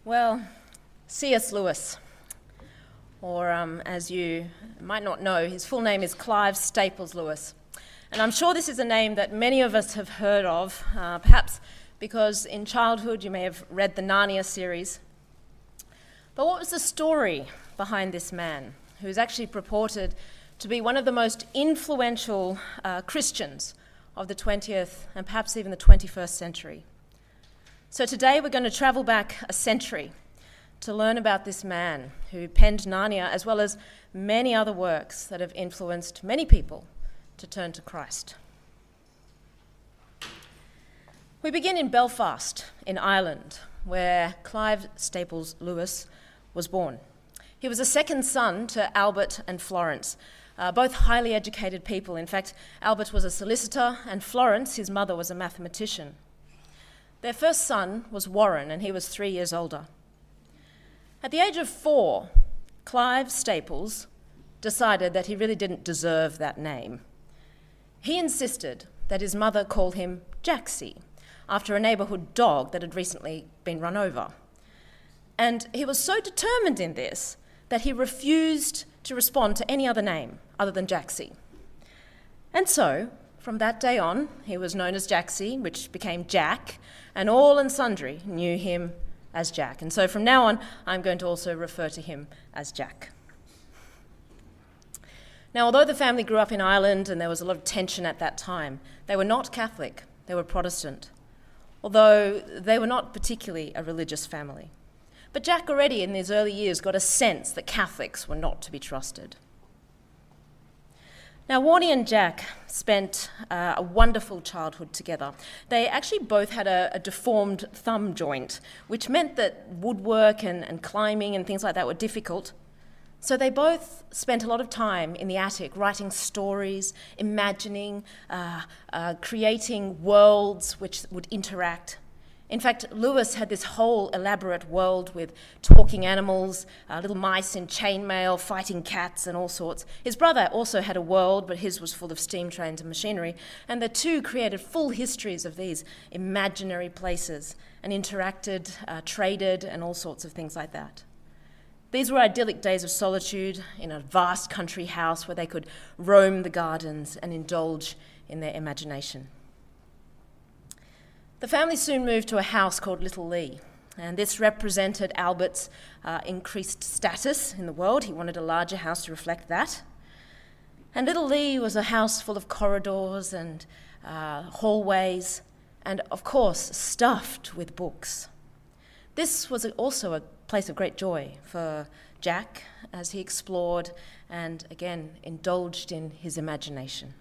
Well, C.S. Lewis, or as you might not know, his full name is Clive Staples Lewis. And I'm sure this is a name that many of us have heard of, perhaps because in childhood you may have read the Narnia series. But what was the story behind this man, who is actually purported to be one of the most influential Christians of the 20th and perhaps even the 21st century? So today we're going to travel back a century to learn about this man who penned Narnia, as well as many other works that have influenced many people to turn to Christ. We begin in Belfast, in Ireland, where Clive Staples Lewis was born. He was a second son to Albert and Florence, both highly educated people. In fact, Albert was a solicitor, and Florence, his mother, was a mathematician. Their first son was Warren, and he was 3 years older. At the age of 4, Clive Staples decided that he really didn't deserve that name. He insisted that his mother call him Jaxie, after a neighbourhood dog that had recently been run over. And he was so determined in this that he refused to respond to any other name other than Jaxie. And so, from that day on, he was known as Jaxie, which became Jack, and all and sundry knew him as Jack. And so from now on, I'm going to also refer to him as Jack. Now, although the family grew up in Ireland and there was a lot of tension at that time, they were not Catholic, they were Protestant, although they were not particularly a religious family. But Jack already in his early years got a sense that Catholics were not to be trusted. Now, Warnie and Jack spent a wonderful childhood together. They actually both had a deformed thumb joint, which meant that woodwork and climbing and things like that were difficult. So they both spent a lot of time in the attic writing stories, imagining, creating worlds which would interact. In fact, Lewis had this whole elaborate world with talking animals, little mice in chainmail, fighting cats and all sorts. His brother also had a world, but his was full of steam trains and machinery, and the two created full histories of these imaginary places and interacted, traded, and all sorts of things like that. These were idyllic days of solitude in a vast country house where they could roam the gardens and indulge in their imagination. The family soon moved to a house called Little Lee, and this represented Albert's increased status in the world. He wanted a larger house to reflect that. And Little Lee was a house full of corridors and hallways, and of course, stuffed with books. This was also a place of great joy for Jack as he explored and, again, indulged in his imagination.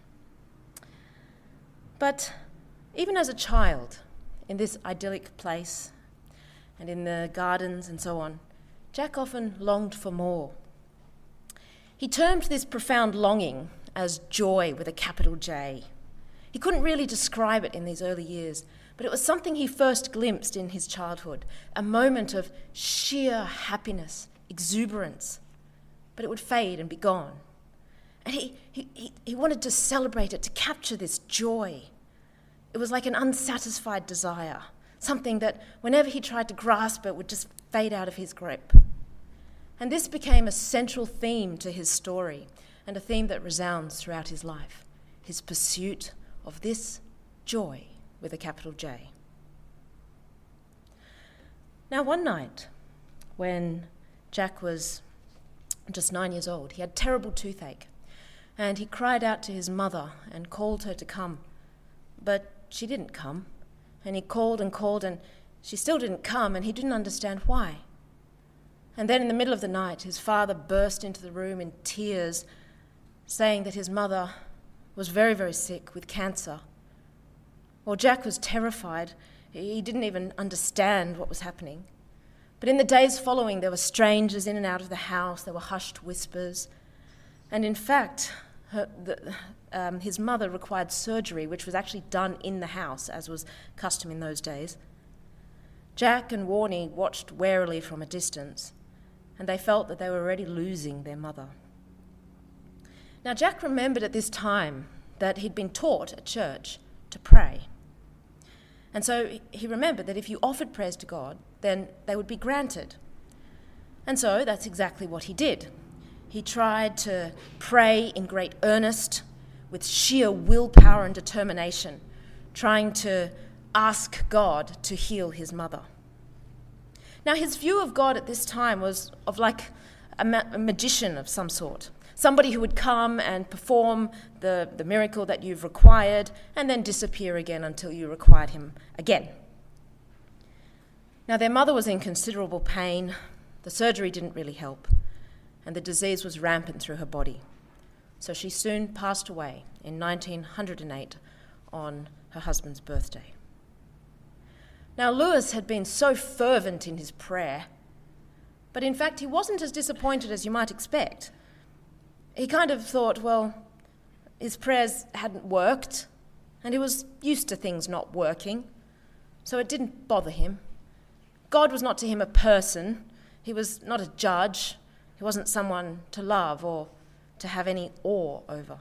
But even as a child, in this idyllic place and in the gardens and so on, Jack often longed for more. He termed this profound longing as joy with a capital J. He couldn't really describe it in these early years, but it was something he first glimpsed in his childhood, a moment of sheer happiness, exuberance, but it would fade and be gone. And he wanted to celebrate it, to capture this joy. It was like an unsatisfied desire, something that whenever he tried to grasp it would just fade out of his grip. And this became a central theme to his story and a theme that resounds throughout his life, his pursuit of this joy with a capital J. Now, one night when Jack was just 9 years old, he had terrible toothache, and he cried out to his mother and called her to come, but she didn't come, and he called, and she still didn't come, and he didn't understand why. And then in the middle of the night, his father burst into the room in tears, saying that his mother was very, very sick with cancer. Well, Jack was terrified. He didn't even understand what was happening. But in the days following, there were strangers in and out of the house. There were hushed whispers. And in fact, his mother required surgery, which was actually done in the house, as was custom in those days. Jack and Warnie watched warily from a distance, and they felt that they were already losing their mother. Now, Jack remembered at this time that he'd been taught at church to pray. And so he remembered that if you offered prayers to God, then they would be granted. And so that's exactly what he did. He tried to pray in great earnest, with sheer willpower and determination, trying to ask God to heal his mother. Now, his view of God at this time was of like a magician of some sort, somebody who would come and perform the miracle that you've required and then disappear again until you required him again. Now, their mother was in considerable pain. The surgery didn't really help, and the disease was rampant through her body. So she soon passed away in 1908 on her husband's birthday. Now, Lewis had been so fervent in his prayer, but in fact he wasn't as disappointed as you might expect. He kind of thought, well, his prayers hadn't worked, and he was used to things not working, so it didn't bother him. God was not to him a person. He was not a judge. He wasn't someone to love or to have any awe over.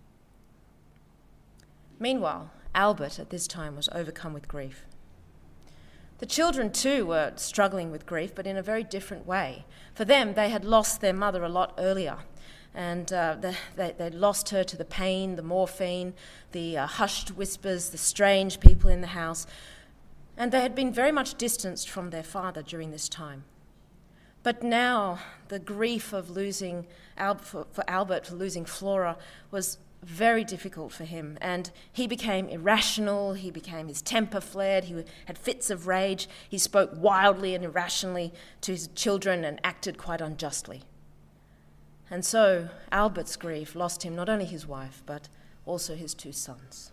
Meanwhile, Albert at this time was overcome with grief. The children too were struggling with grief, but in a very different way. For them, they had lost their mother a lot earlier, and they lost her to the pain, the morphine, the hushed whispers, the strange people in the house, and they had been very much distanced from their father during this time. But now the grief of losing for Albert, for losing Flora, was very difficult for him, and he became irrational. His temper flared, he had fits of rage, he spoke wildly and irrationally to his children and acted quite unjustly. And so Albert's grief lost him not only his wife, but also his 2 sons.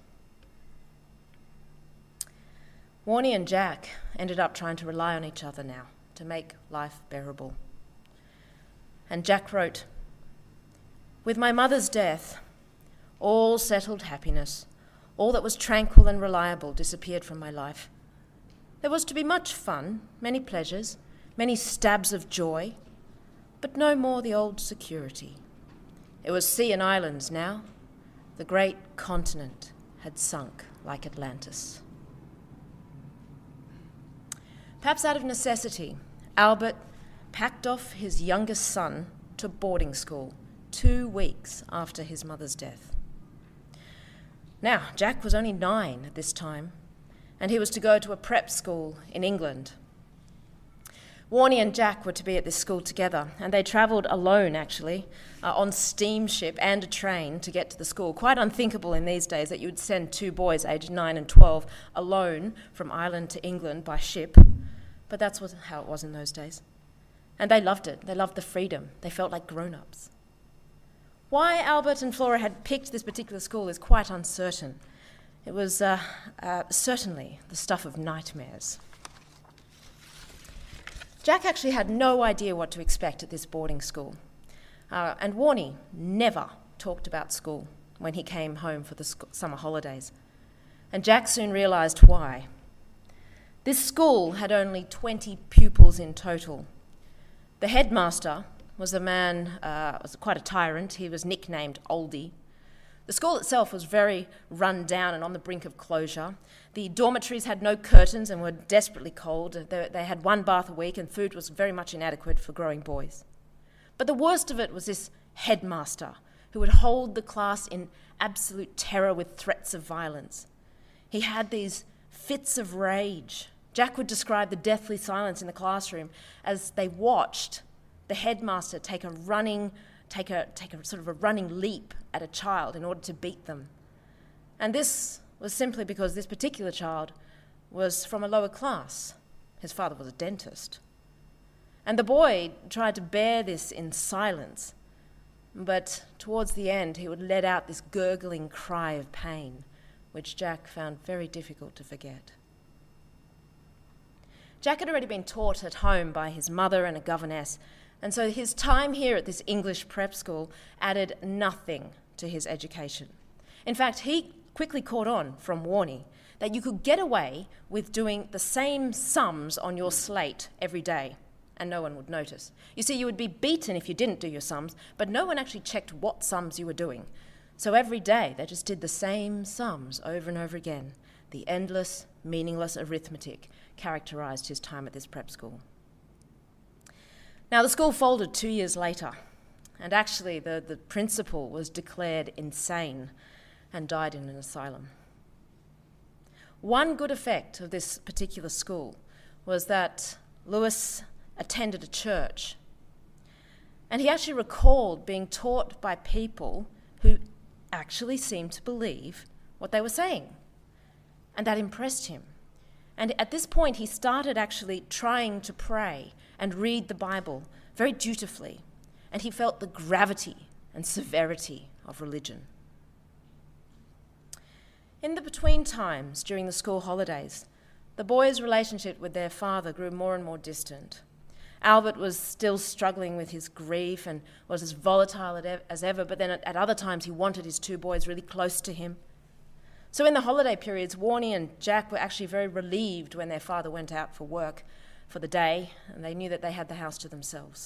Warnie and Jack ended up trying to rely on each other now to make life bearable. And Jack wrote, "With my mother's death, all settled happiness, all that was tranquil and reliable disappeared from my life. There was to be much fun, many pleasures, many stabs of joy, but no more the old security. It was sea and islands now. The great continent had sunk like Atlantis." Perhaps out of necessity, Albert packed off his youngest son to boarding school 2 weeks after his mother's death. Now, Jack was only 9 at this time, and he was to go to a prep school in England. Warnie and Jack were to be at this school together, and they travelled alone, actually, on steamship and a train to get to the school. Quite unthinkable in these days that you would send 2 boys aged 9 and 12 alone from Ireland to England by ship. But that's how it was in those days. And they loved it. They loved the freedom. They felt like grown-ups. Why Albert and Flora had picked this particular school is quite uncertain. It was certainly the stuff of nightmares. Jack actually had no idea what to expect at this boarding school. And Warnie never talked about school when he came home for the summer holidays. And Jack soon realised why. This school had only 20 pupils in total. The headmaster was a man, was quite a tyrant. He was nicknamed Oldie. The school itself was very run down and on the brink of closure. The dormitories had no curtains and were desperately cold. They had 1 bath a week, and food was very much inadequate for growing boys. But the worst of it was this headmaster who would hold the class in absolute terror with threats of violence. He had these fits of rage. Jack would describe the deathly silence in the classroom as they watched the headmaster take a sort of a running leap at a child in order to beat them. And this was simply because this particular child was from a lower class. His father was a dentist. And the boy tried to bear this in silence, but towards the end he would let out this gurgling cry of pain, which Jack found very difficult to forget. Jack had already been taught at home by his mother and a governess, and so his time here at this English prep school added nothing to his education. In fact, he quickly caught on from Warnie that you could get away with doing the same sums on your slate every day, and no one would notice. You see, you would be beaten if you didn't do your sums, but no one actually checked what sums you were doing. So every day they just did the same sums over and over again, the endless, meaningless arithmetic characterised his time at this prep school. Now, the school folded 2 years later, and actually the principal was declared insane and died in an asylum. One good effect of this particular school was that Lewis attended a church, and he actually recalled being taught by people who actually seemed to believe what they were saying, and that impressed him. And at this point, he started actually trying to pray and read the Bible very dutifully, and he felt the gravity and severity of religion. In the between times during the school holidays, the boys' relationship with their father grew more and more distant. Albert was still struggling with his grief and was as volatile as ever, but then at other times he wanted his two boys really close to him. So in the holiday periods, Warnie and Jack were actually very relieved when their father went out for work for the day, and they knew that they had the house to themselves.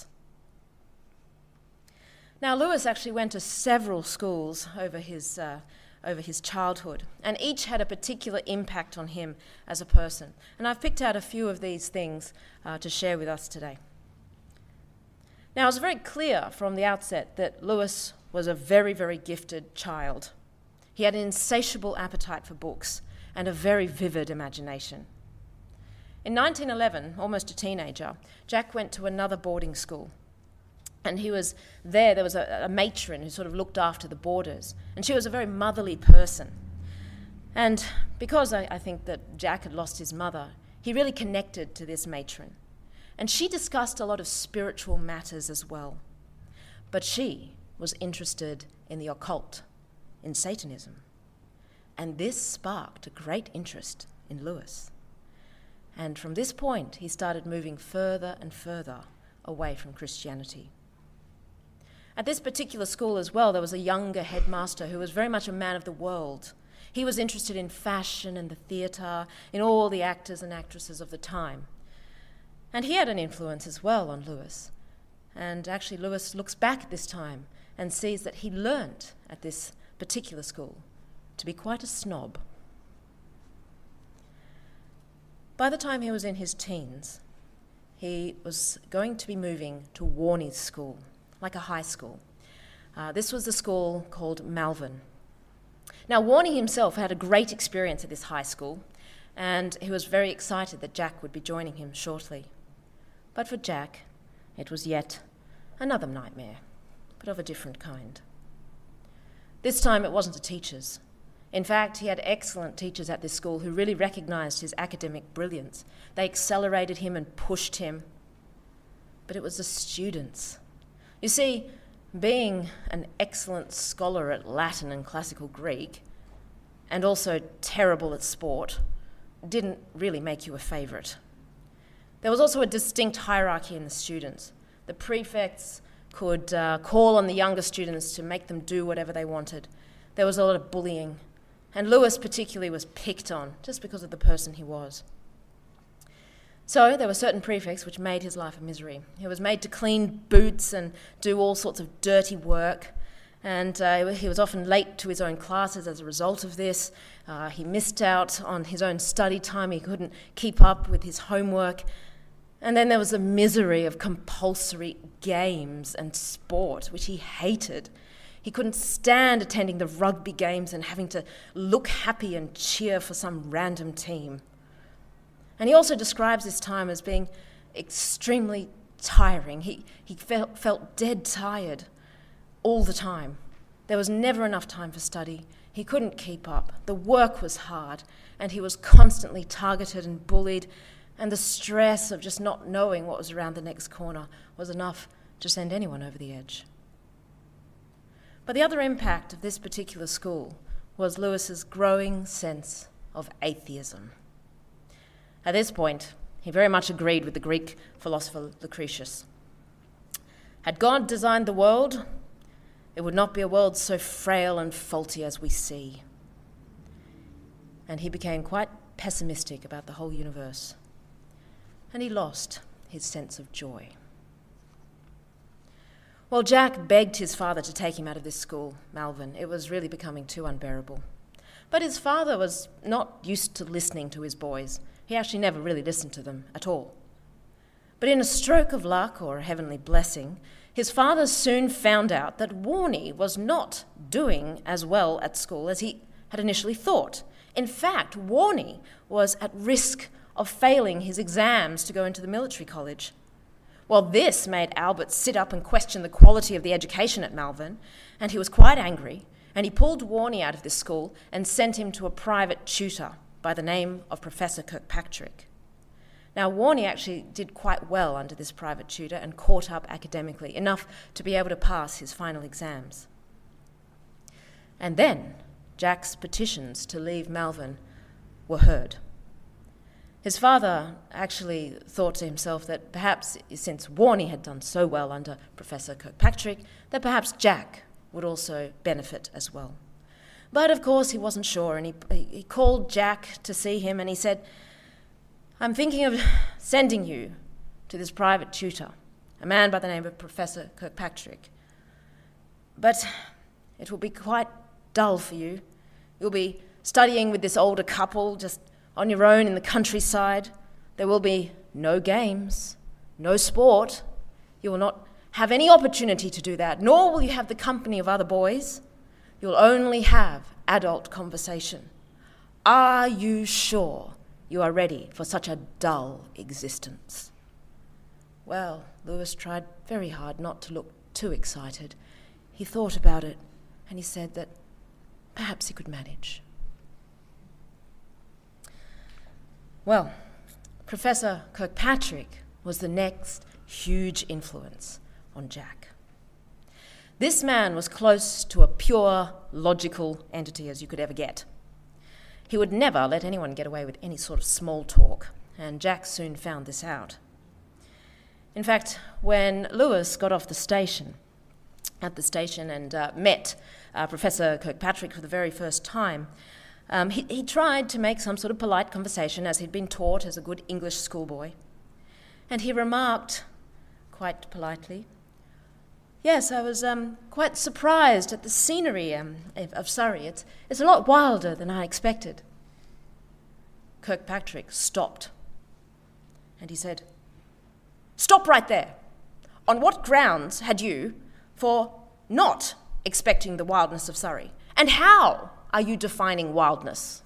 Now, Lewis actually went to several schools over his childhood, and each had a particular impact on him as a person. And I've picked out a few of these things to share with us today. Now, it was very clear from the outset that Lewis was a very, very gifted child. He had an insatiable appetite for books and a very vivid imagination. In 1911, almost a teenager, Jack went to another boarding school. And he was there was a matron who sort of looked after the boarders. And she was a very motherly person. And because I think that Jack had lost his mother, he really connected to this matron. And she discussed a lot of spiritual matters as well. But she was interested in the occult, in Satanism. And this sparked a great interest in Lewis. And from this point, he started moving further and further away from Christianity. At this particular school as well, there was a younger headmaster who was very much a man of the world. He was interested in fashion and the theatre, in all the actors and actresses of the time. And he had an influence as well on Lewis. And actually, Lewis looks back at this time and sees that he learnt at this particular school to be quite a snob. By the time he was in his teens, he was going to be moving to Warnie's school, like a high school. This was a school called Malvern. Now, Warnie himself had a great experience at this high school, and he was very excited that Jack would be joining him shortly. But for Jack, it was yet another nightmare, but of a different kind. This time it wasn't the teachers. In fact, he had excellent teachers at this school who really recognised his academic brilliance. They accelerated him and pushed him. But it was the students. You see, being an excellent scholar at Latin and classical Greek, and also terrible at sport, didn't really make you a favourite. There was also a distinct hierarchy in the students. The prefects could call on the younger students to make them do whatever they wanted. There was a lot of bullying, and Lewis particularly was picked on just because of the person he was. So there were certain prefects which made his life a misery. He was made to clean boots and do all sorts of dirty work, and he was often late to his own classes as a result of this. He missed out on his own study time. He couldn't keep up with his homework. And then there was the misery of compulsory games and sport, which he hated. He couldn't stand attending the rugby games and having to look happy and cheer for some random team. And he also describes this time as being extremely tiring. He felt dead tired all the time. There was never enough time for study. He couldn't keep up. The work was hard, and he was constantly targeted and bullied, and the stress of just not knowing what was around the next corner was enough to send anyone over the edge. But the other impact of this particular school was Lewis's growing sense of atheism. At this point, he very much agreed with the Greek philosopher Lucretius. Had God designed the world, it would not be a world so frail and faulty as we see. And he became quite pessimistic about the whole universe. And he lost his sense of joy. Well, Jack begged his father to take him out of this school, Malvern. It was really becoming too unbearable. But his father was not used to listening to his boys. He actually never really listened to them at all. But in a stroke of luck or a heavenly blessing, his father soon found out that Warnie was not doing as well at school as he had initially thought. In fact, Warnie was at risk of failing his exams to go into the military college. Well, this made Albert sit up and question the quality of the education at Malvern, and he was quite angry, and he pulled Warnie out of this school and sent him to a private tutor by the name of Professor Kirkpatrick. Now, Warnie actually did quite well under this private tutor and caught up academically, enough to be able to pass his final exams. And then Jack's petitions to leave Malvern were heard. His father actually thought to himself that perhaps, since Warnie had done so well under Professor Kirkpatrick, that perhaps Jack would also benefit as well. But of course he wasn't sure, and he called Jack to see him, and he said, "I'm thinking of sending you to this private tutor, a man by the name of Professor Kirkpatrick. But it will be quite dull for you. You'll be studying with this older couple just on your own in the countryside. There will be no games, no sport. You will not have any opportunity to do that, nor will you have the company of other boys. You'll only have adult conversation. Are you sure you are ready for such a dull existence?" Well, Lewis tried very hard not to look too excited. He thought about it, and he said that perhaps he could manage. Well, Professor Kirkpatrick was the next huge influence on Jack. This man was close to a pure, logical entity as you could ever get. He would never let anyone get away with any sort of small talk, and Jack soon found this out. In fact, when Lewis got off at the station and met Professor Kirkpatrick for the very first time, he tried to make some sort of polite conversation as he'd been taught as a good English schoolboy. And he remarked, quite politely, "Yes, I was quite surprised at the scenery of Surrey. It's a lot wilder than I expected." Kirkpatrick stopped, and he said, "Stop right there. On what grounds had you for not expecting the wildness of Surrey? And how are you defining wildness?"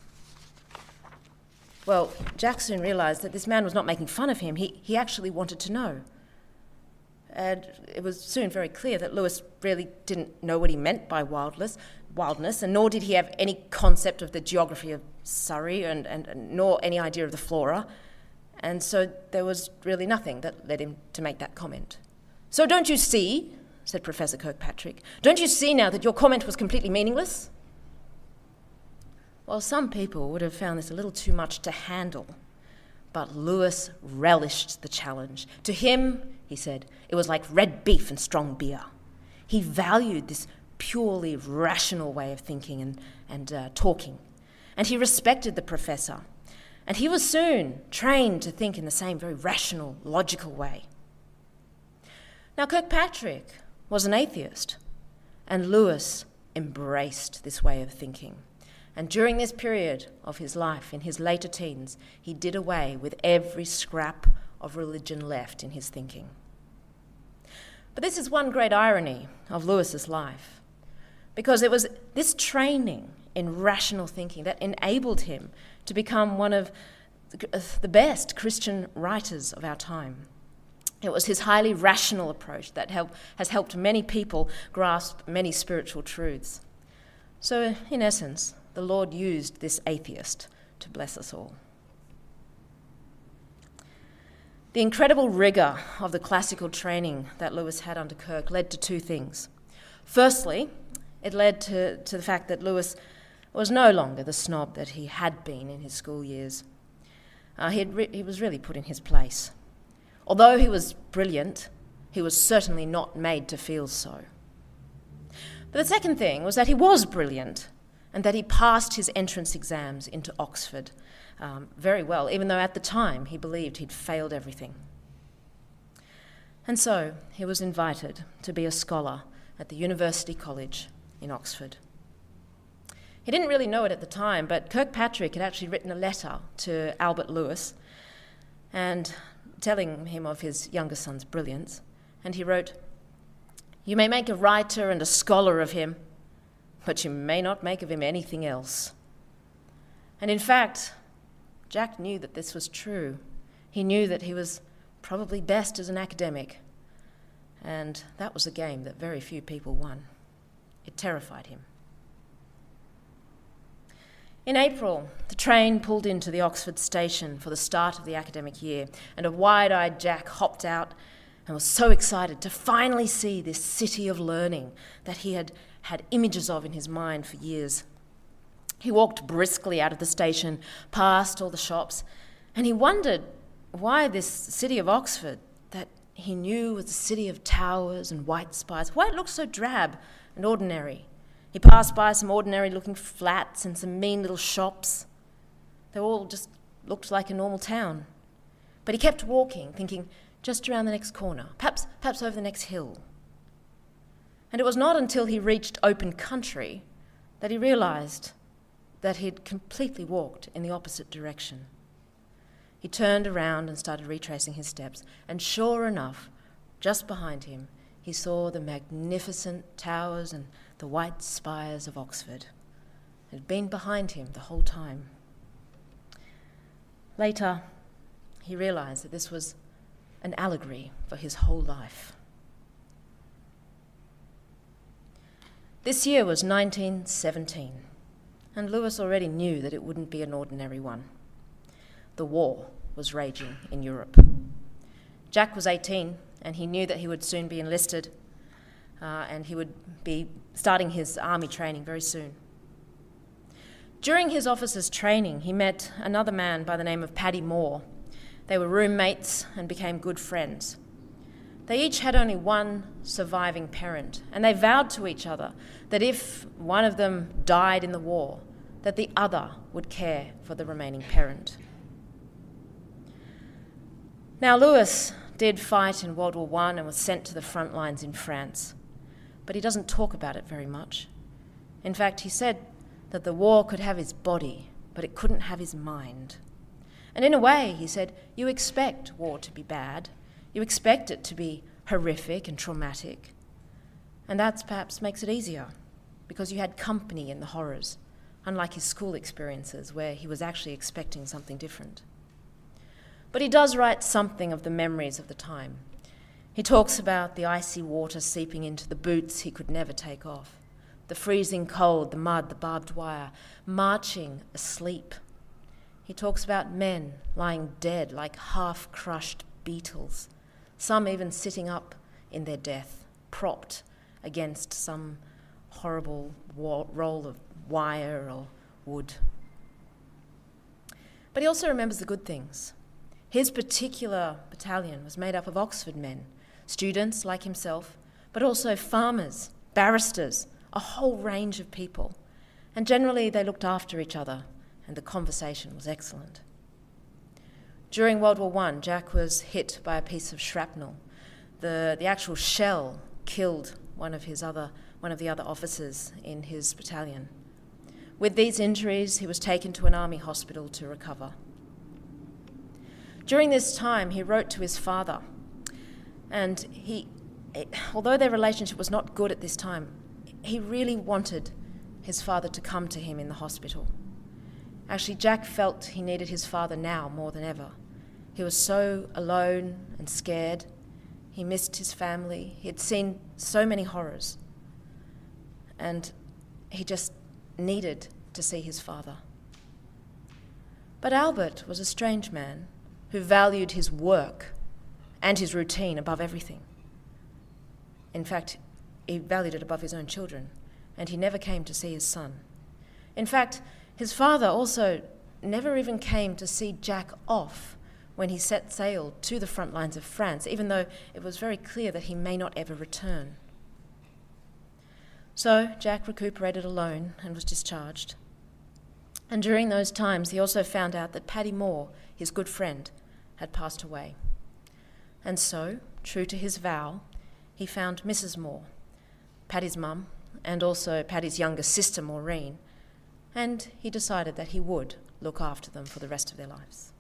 Well, Jack soon realised that this man was not making fun of him. He actually wanted to know. And it was soon very clear that Lewis really didn't know what he meant by wildness, and nor did he have any concept of the geography of Surrey and nor any idea of the flora. And so there was really nothing that led him to make that comment. "So don't you see," said Professor Kirkpatrick, "don't you see now that your comment was completely meaningless?" Well, some people would have found this a little too much to handle, but Lewis relished the challenge. To him, he said, it was like red beef and strong beer. He valued this purely rational way of thinking and talking, and he respected the professor. And he was soon trained to think in the same very rational, logical way. Now, Kirkpatrick was an atheist, and Lewis embraced this way of thinking. And during this period of his life, in his later teens, he did away with every scrap of religion left in his thinking. But this is one great irony of Lewis's life, because it was this training in rational thinking that enabled him to become one of the best Christian writers of our time. It was his highly rational approach that has helped many people grasp many spiritual truths. So, in essence, the Lord used this atheist to bless us all. The incredible rigour of the classical training that Lewis had under Kirk led to two things. Firstly, it led to the fact that Lewis was no longer the snob that he had been in his school years. He was really put in his place. Although he was brilliant, he was certainly not made to feel so. But the second thing was that he was brilliant and that he passed his entrance exams into Oxford very well, even though at the time he believed he'd failed everything. And so he was invited to be a scholar at the University College in Oxford. He didn't really know it at the time, but Kirkpatrick had actually written a letter to Albert Lewis and telling him of his younger son's brilliance. And he wrote, "You may make a writer and a scholar of him, but you may not make of him anything else." And in fact, Jack knew that this was true. He knew that he was probably best as an academic, and that was a game that very few people won. It terrified him. In April, the train pulled into the Oxford station for the start of the academic year, and a wide-eyed Jack hopped out and was so excited to finally see this city of learning that he had had images of in his mind for years. He walked briskly out of the station, past all the shops, and he wondered why this city of Oxford, that he knew was the city of towers and white spires, why it looked so drab and ordinary. He passed by some ordinary-looking flats and some mean little shops. They all just looked like a normal town. But he kept walking, thinking, just around the next corner, perhaps over the next hill. And it was not until he reached open country that he realised that he'd completely walked in the opposite direction. He turned around and started retracing his steps, and sure enough, just behind him, he saw the magnificent towers and the white spires of Oxford. It had been behind him the whole time. Later, he realised that this was an allegory for his whole life. This year was 1917, and Lewis already knew that it wouldn't be an ordinary one. The war was raging in Europe. Jack was 18, and he knew that he would soon be enlisted, and he would be starting his army training very soon. During his officer's training, he met another man by the name of Paddy Moore. They were roommates and became good friends. They each had only one surviving parent, and they vowed to each other that if one of them died in the war, that the other would care for the remaining parent. Now, Lewis did fight in World War I and was sent to the front lines in France, but he doesn't talk about it very much. In fact, he said that the war could have his body, but it couldn't have his mind. And in a way, he said, you expect war to be bad. You expect it to be horrific and traumatic. And that perhaps makes it easier, because you had company in the horrors, unlike his school experiences where he was actually expecting something different. But he does write something of the memories of the time. He talks about the icy water seeping into the boots he could never take off, the freezing cold, the mud, the barbed wire, marching asleep. He talks about men lying dead like half-crushed beetles, some even sitting up in their death, propped against some horrible roll of wire or wood. But he also remembers the good things. His particular battalion was made up of Oxford men, students like himself, but also farmers, barristers, a whole range of people. And generally they looked after each other, and the conversation was excellent. During World War I, Jack was hit by a piece of shrapnel. The actual shell killed one of the other officers in his battalion. With these injuries, he was taken to an army hospital to recover. During this time, he wrote to his father, and although their relationship was not good at this time, he really wanted his father to come to him in the hospital. Actually, Jack felt he needed his father now more than ever. He was so alone and scared. He missed his family. He had seen so many horrors. And he just needed to see his father. But Albert was a strange man who valued his work and his routine above everything. In fact, he valued it above his own children, and he never came to see his son. In fact, his father also never even came to see Jack off when he set sail to the front lines of France, even though it was very clear that he may not ever return. So Jack recuperated alone and was discharged. And during those times, he also found out that Paddy Moore, his good friend, had passed away. And so, true to his vow, he found Mrs. Moore, Paddy's mum, and also Paddy's younger sister, Maureen, and he decided that he would look after them for the rest of their lives.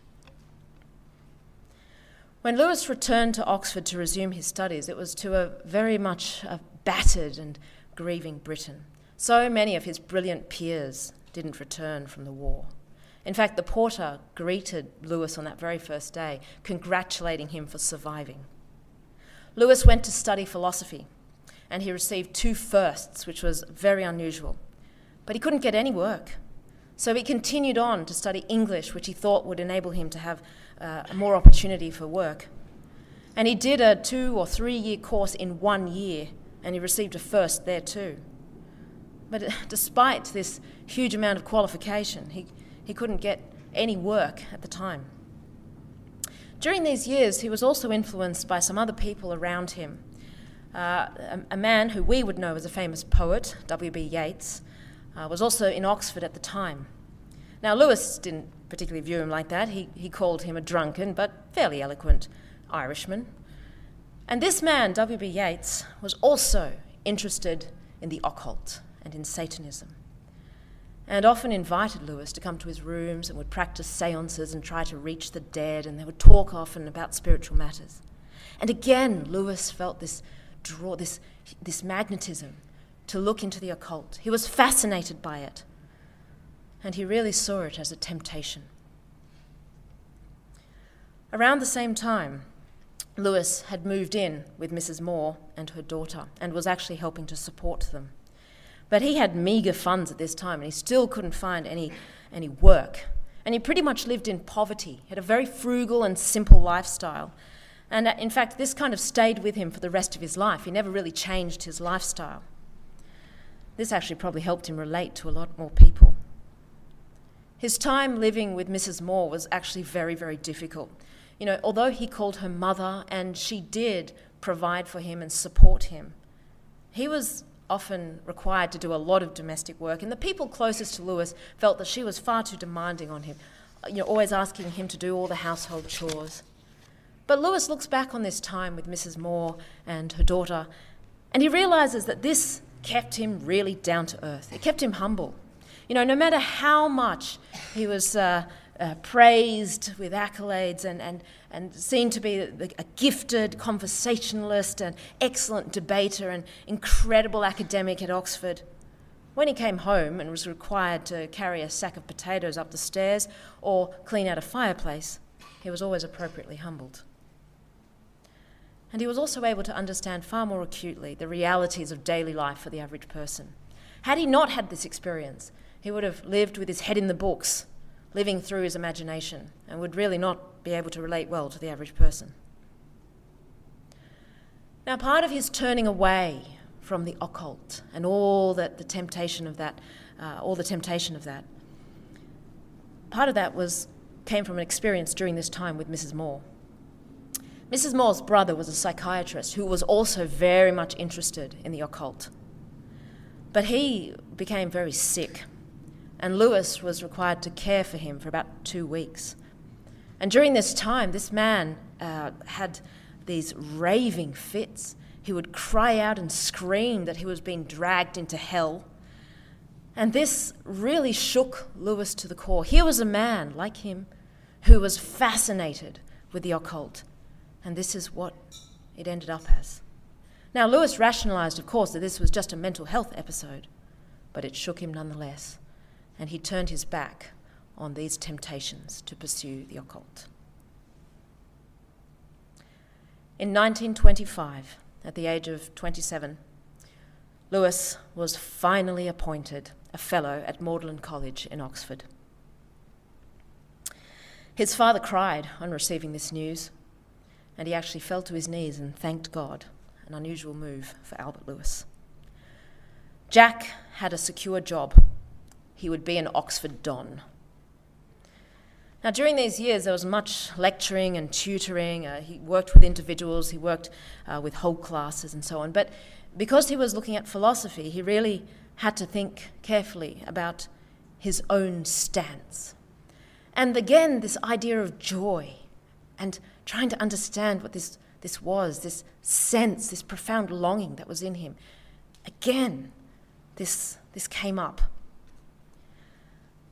When Lewis returned to Oxford to resume his studies, it was to a very much battered and grieving Britain. So many of his brilliant peers didn't return from the war. In fact, the porter greeted Lewis on that very first day, congratulating him for surviving. Lewis went to study philosophy, and he received 2 firsts, which was very unusual. But he couldn't get any work. So he continued on to study English, which he thought would enable him to have more opportunity for work. And he did a 2 or 3 year course in 1 year, and he received a first there too. But despite this huge amount of qualification, he couldn't get any work at the time. During these years, he was also influenced by some other people around him. A man who we would know as a famous poet, W.B. Yeats, was also in Oxford at the time. Now, Lewis didn't particularly view him like that. He called him a drunken but fairly eloquent Irishman. And this man, W.B. Yeats, was also interested in the occult and in Satanism, and often invited Lewis to come to his rooms and would practice seances and try to reach the dead, and they would talk often about spiritual matters. And again, Lewis felt this draw, this magnetism to look into the occult. He was fascinated by it, and he really saw it as a temptation. Around the same time, Lewis had moved in with Mrs. Moore and her daughter and was actually helping to support them. But he had meagre funds at this time, and he still couldn't find any work. And he pretty much lived in poverty. He had a very frugal and simple lifestyle. And in fact, this kind of stayed with him for the rest of his life. He never really changed his lifestyle. This actually probably helped him relate to a lot more people. His time living with Mrs. Moore was actually very, very difficult. You know, although he called her mother and she did provide for him and support him, he was often required to do a lot of domestic work, and the people closest to Lewis felt that she was far too demanding on him, always asking him to do all the household chores. But Lewis looks back on this time with Mrs. Moore and her daughter, and he realises that this kept him really down to earth. It kept him humble. No matter how much he was praised with accolades and seen to be a gifted conversationalist and excellent debater and incredible academic at Oxford, when he came home and was required to carry a sack of potatoes up the stairs or clean out a fireplace, he was always appropriately humbled. And he was also able to understand far more acutely the realities of daily life for the average person. Had he not had this experience, he would have lived with his head in the books, living through his imagination, and would really not be able to relate well to the average person. Now, part of his turning away from the occult and all the temptation of that, part of that came from an experience during this time with Mrs. Moore. Mrs. Moore's brother was a psychiatrist who was also very much interested in the occult. But he became very sick, and Lewis was required to care for him for about 2 weeks. And during this time, this man had these raving fits. He would cry out and scream that he was being dragged into hell. And this really shook Lewis to the core. Here was a man like him who was fascinated with the occult, and this is what it ended up as. Now, Lewis rationalised, of course, that this was just a mental health episode, but it shook him nonetheless, and he turned his back on these temptations to pursue the occult. In 1925, at the age of 27, Lewis was finally appointed a fellow at Magdalen College in Oxford. His father cried on receiving this news, and he actually fell to his knees and thanked God, an unusual move for Albert Lewis. Jack had a secure job. He would be an Oxford Don. Now, during these years, there was much lecturing and tutoring. He worked with individuals, he worked with whole classes and so on. But because he was looking at philosophy, he really had to think carefully about his own stance. And again, this idea of joy and trying to understand what this was, this sense, this profound longing that was in him. Again, this came up.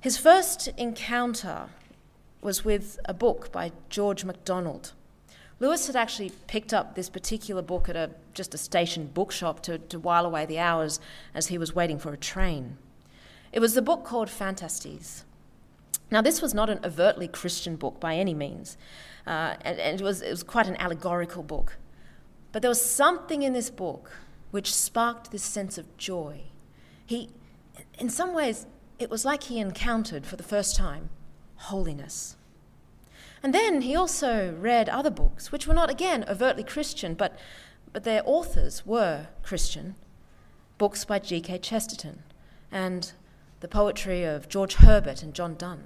His first encounter was with a book by George MacDonald. Lewis had actually picked up this particular book at just a station bookshop to while away the hours as he was waiting for a train. It was the book called Phantastes. Now, this was not an overtly Christian book by any means, and it was quite an allegorical book. But there was something in this book which sparked this sense of joy. In some ways, it was like he encountered for the first time holiness. And then he also read other books, which were not, again, overtly Christian, but their authors were Christian. Books by G.K. Chesterton and the poetry of George Herbert and John Donne.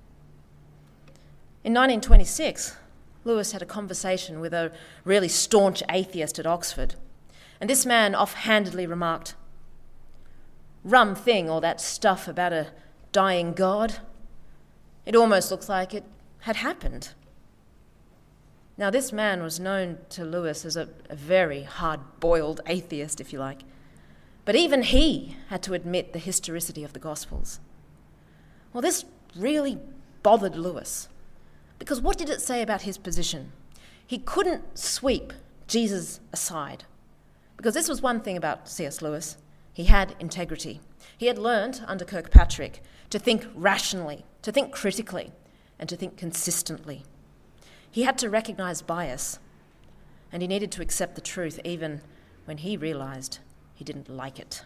In 1926, Lewis had a conversation with a really staunch atheist at Oxford, and this man offhandedly remarked, "Rum thing, all that stuff about a dying God. It almost looks like it had happened." Now, this man was known to Lewis as a very hard-boiled atheist, if you like. But even he had to admit the historicity of the Gospels. Well, this really bothered Lewis, because what did it say about his position? He couldn't sweep Jesus aside, because this was one thing about C.S. Lewis. He had integrity. He had learned under Kirkpatrick to think rationally, to think critically, and to think consistently. He had to recognise bias, and he needed to accept the truth even when he realised he didn't like it.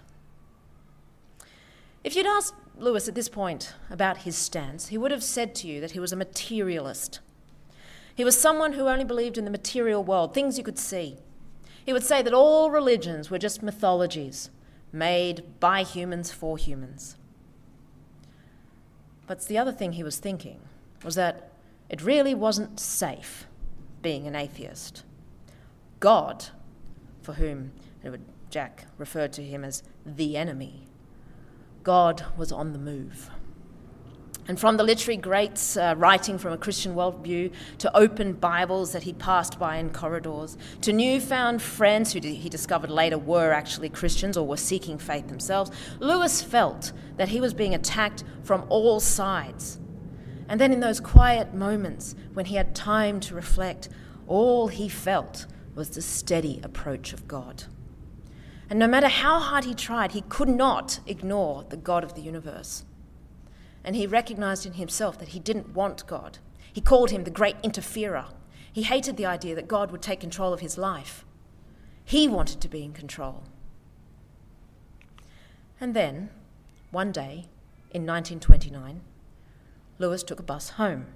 If you'd asked Lewis at this point about his stance, he would have said to you that he was a materialist. He was someone who only believed in the material world, things you could see. He would say that all religions were just mythologies made by humans for humans. But the other thing he was thinking was that it really wasn't safe being an atheist. God, for whom Jack referred to him as the enemy, God was on the move. And from the literary greats writing from a Christian worldview to open Bibles that he passed by in corridors, to newfound friends who he discovered later were actually Christians or were seeking faith themselves, Lewis felt that he was being attacked from all sides. And then in those quiet moments when he had time to reflect, all he felt was the steady approach of God. And no matter how hard he tried, he could not ignore the God of the universe. And he recognized in himself that he didn't want God. He called him the great interferer. He hated the idea that God would take control of his life. He wanted to be in control. And then, one day, in 1929, Lewis took a bus home.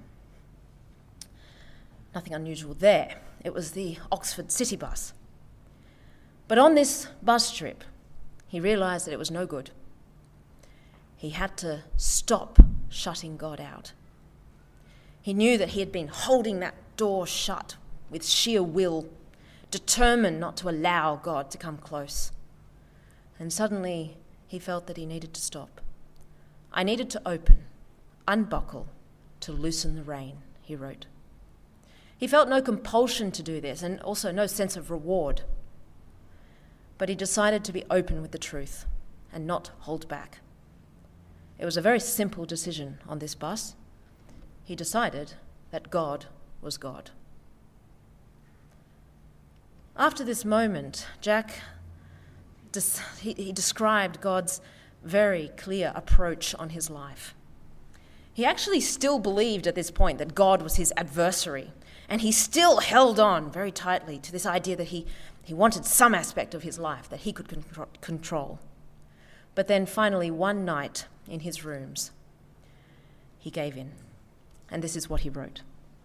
Nothing unusual there. It was the Oxford City bus. But on this bus trip, he realised that it was no good. He had to stop shutting God out. He knew that he had been holding that door shut with sheer will, determined not to allow God to come close. And suddenly he felt that he needed to stop. "I needed to open, unbuckle, to loosen the rein," he wrote. He felt no compulsion to do this and also no sense of reward. But he decided to be open with the truth and not hold back. It was a very simple decision on this bus. He decided that God was God. After this moment, Jack he described God's very clear approach on his life. He actually still believed at this point that God was his adversary, and he still held on very tightly to this idea that he wanted some aspect of his life that he could control. But then finally, one night in his rooms, he gave in. And this is what he wrote.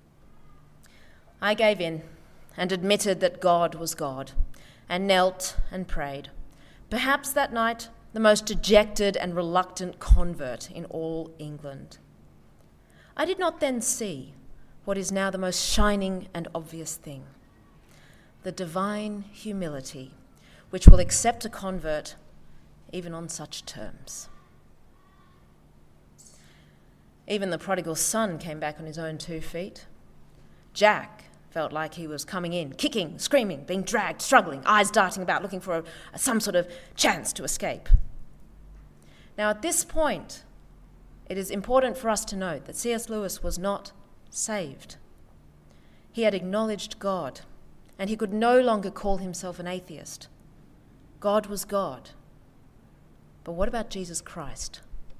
"I gave in and admitted that God was God, and knelt and prayed. Perhaps that night, the most dejected and reluctant convert in all England. I did not then see what is now the most shining and obvious thing, the divine humility which will accept a convert even on such terms." Even the prodigal son came back on his own 2 feet. Jack felt like he was coming in, kicking, screaming, being dragged, struggling, eyes darting about, looking for some sort of chance to escape. Now, at this point, it is important for us to note that C.S. Lewis was not saved. He had acknowledged God, and he could no longer call himself an atheist. God was God. But what about Jesus Christ?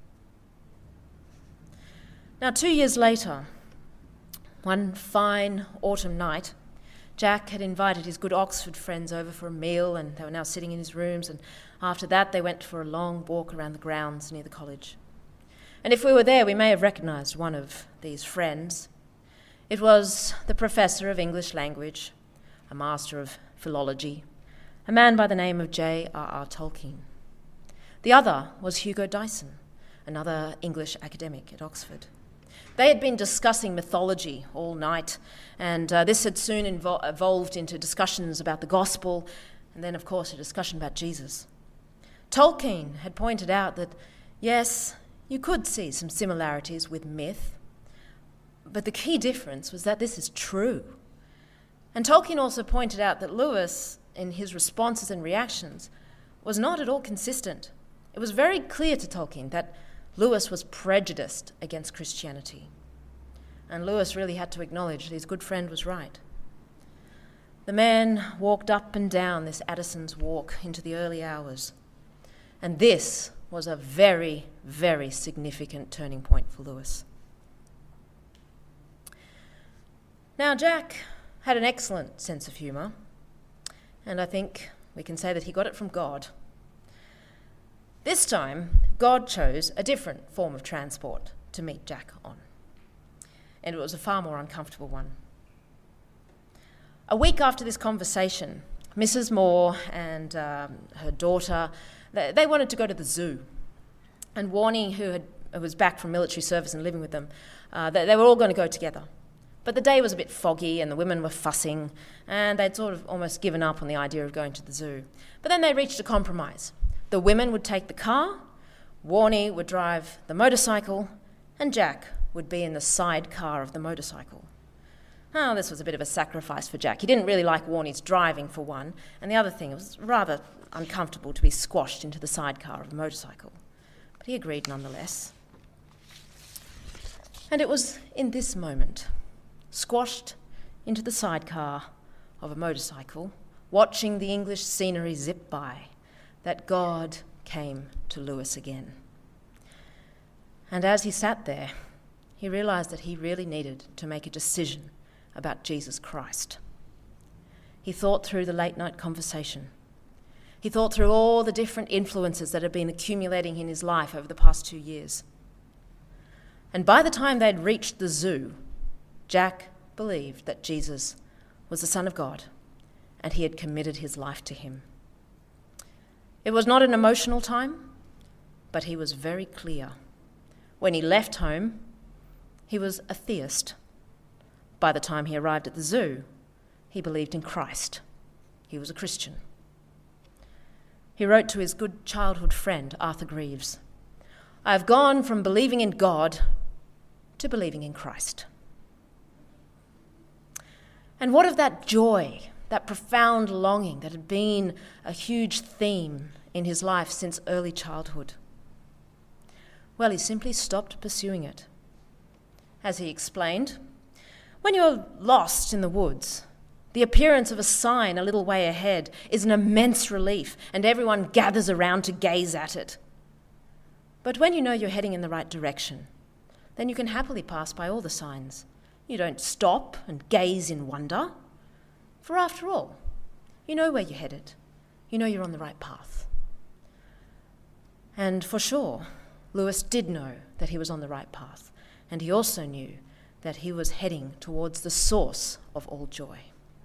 Now, 2 years later, one fine autumn night, Jack had invited his good Oxford friends over for a meal, and they were now sitting in his rooms, and after that they went for a long walk around the grounds near the college. And if we were there, we may have recognised one of these friends. It was the professor of English language, a master of philology, a man by the name of J.R.R. Tolkien. The other was Hugo Dyson, another English academic at Oxford. They had been discussing mythology all night, and this had soon evolved into discussions about the gospel, and then, of course, a discussion about Jesus. Tolkien had pointed out that, yes, you could see some similarities with myth, but the key difference was that this is true. And Tolkien also pointed out that Lewis, in his responses and reactions, was not at all consistent. It was very clear to Tolkien that Lewis was prejudiced against Christianity. And Lewis really had to acknowledge that his good friend was right. The man walked up and down this Addison's Walk into the early hours. And this was a very, very significant turning point for Lewis. Now, Jack had an excellent sense of humour, and I think we can say that he got it from God. This time, God chose a different form of transport to meet Jack on, and it was a far more uncomfortable one. A week after this conversation, Mrs. Moore and her daughter, they wanted to go to the zoo, and Warnie, who was back from military service and living with them, they were all going to go together. But the day was a bit foggy and the women were fussing, and they'd sort of almost given up on the idea of going to the zoo. But then they reached a compromise. The women would take the car, Warnie would drive the motorcycle, and Jack would be in the sidecar of the motorcycle. Oh, this was a bit of a sacrifice for Jack. He didn't really like Warnie's driving, for one, and the other thing, it was rather uncomfortable to be squashed into the sidecar of a motorcycle. But he agreed nonetheless. And it was in this moment, squashed into the sidecar of a motorcycle, watching the English scenery zip by, that God came to Lewis again. And as he sat there, he realised that he really needed to make a decision about Jesus Christ. He thought through the late night conversation. He thought through all the different influences that had been accumulating in his life over the past 2 years. And by the time they'd reached the zoo, Jack believed that Jesus was the Son of God, and he had committed his life to him. It was not an emotional time, but he was very clear. When he left home, he was a theist. By the time he arrived at the zoo, he believed in Christ. He was a Christian. He wrote to his good childhood friend, Arthur Greaves, "I have gone from believing in God to believing in Christ." And what of that joy, that profound longing that had been a huge theme in his life since early childhood? Well, he simply stopped pursuing it. As he explained, when you're lost in the woods, the appearance of a sign a little way ahead is an immense relief, and everyone gathers around to gaze at it. But when you know you're heading in the right direction, then you can happily pass by all the signs. You don't stop and gaze in wonder, for after all, you know where you're headed. You know you're on the right path. And for sure, Lewis did know that he was on the right path, and he also knew that he was heading towards the source of all joy.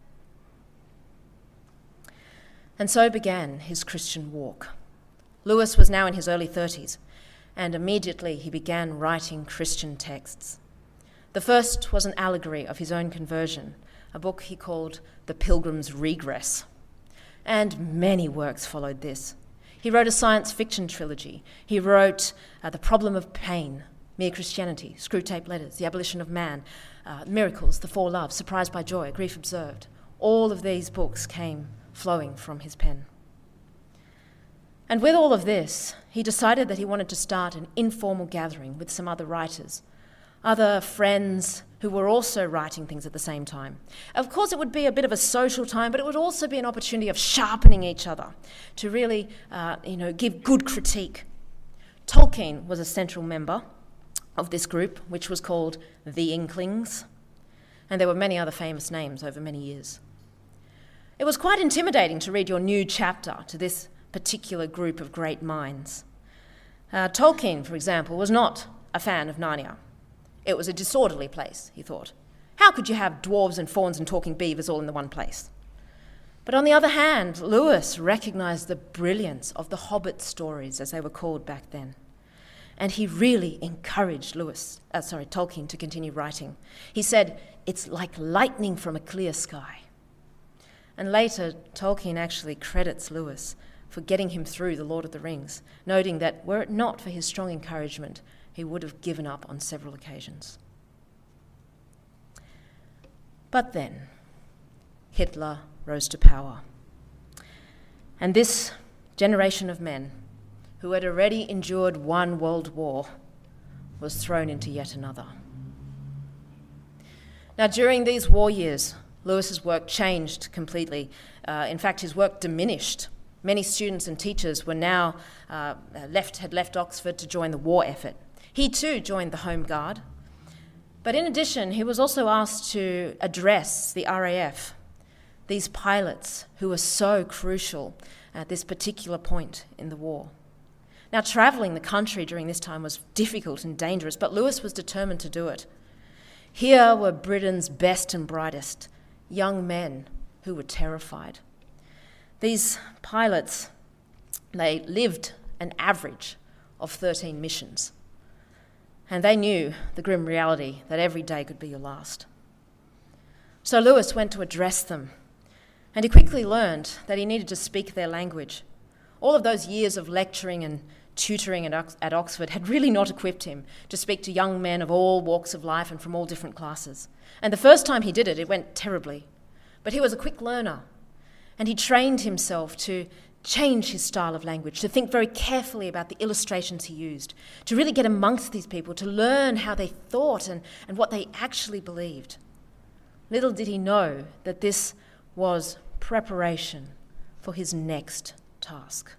And so began his Christian walk. Lewis was now in his early 30s, and immediately he began writing Christian texts. The first was an allegory of his own conversion, a book he called The Pilgrim's Regress. And many works followed this. He wrote a science fiction trilogy. He wrote The Problem of Pain, Mere Christianity, Screwtape Letters, The Abolition of Man, Miracles, The Four Loves, Surprised by Joy, Grief Observed. All of these books came flowing from his pen. And with all of this, he decided that he wanted to start an informal gathering with some other writers, other friends who were also writing things at the same time. Of course, it would be a bit of a social time, but it would also be an opportunity of sharpening each other to really, give good critique. Tolkien was a central member of this group, which was called the Inklings, and there were many other famous names over many years. It was quite intimidating to read your new chapter to this particular group of great minds. Tolkien, for example, was not a fan of Narnia. It was a disorderly place, he thought. How could you have dwarves and fauns and talking beavers all in the one place? But on the other hand, Lewis recognised the brilliance of the Hobbit stories, as they were called back then. And he really encouraged Tolkien to continue writing. He said, "It's like lightning from a clear sky." And later, Tolkien actually credits Lewis for getting him through The Lord of the Rings, noting that were it not for his strong encouragement, he would have given up on several occasions. But then, Hitler rose to power. And this generation of men, who had already endured one world war, was thrown into yet another. Now, during these war years, Lewis's work changed completely. In fact, his work diminished. Many students and teachers were now had left Oxford to join the war effort. He too joined the Home Guard. But in addition, he was also asked to address the RAF, these pilots who were so crucial at this particular point in the war. Now, travelling the country during this time was difficult and dangerous, but Lewis was determined to do it. Here were Britain's best and brightest, young men who were terrified. These pilots, they lived an average of 13 missions, and they knew the grim reality that every day could be your last. So Lewis went to address them, and he quickly learned that he needed to speak their language. All of those years of lecturing and tutoring at Oxford had really not equipped him to speak to young men of all walks of life and from all different classes. And the first time he did it, it went terribly. But he was a quick learner, and he trained himself to change his style of language, to think very carefully about the illustrations he used, to really get amongst these people, to learn how they thought and what they actually believed. Little did he know that this was preparation for his next task.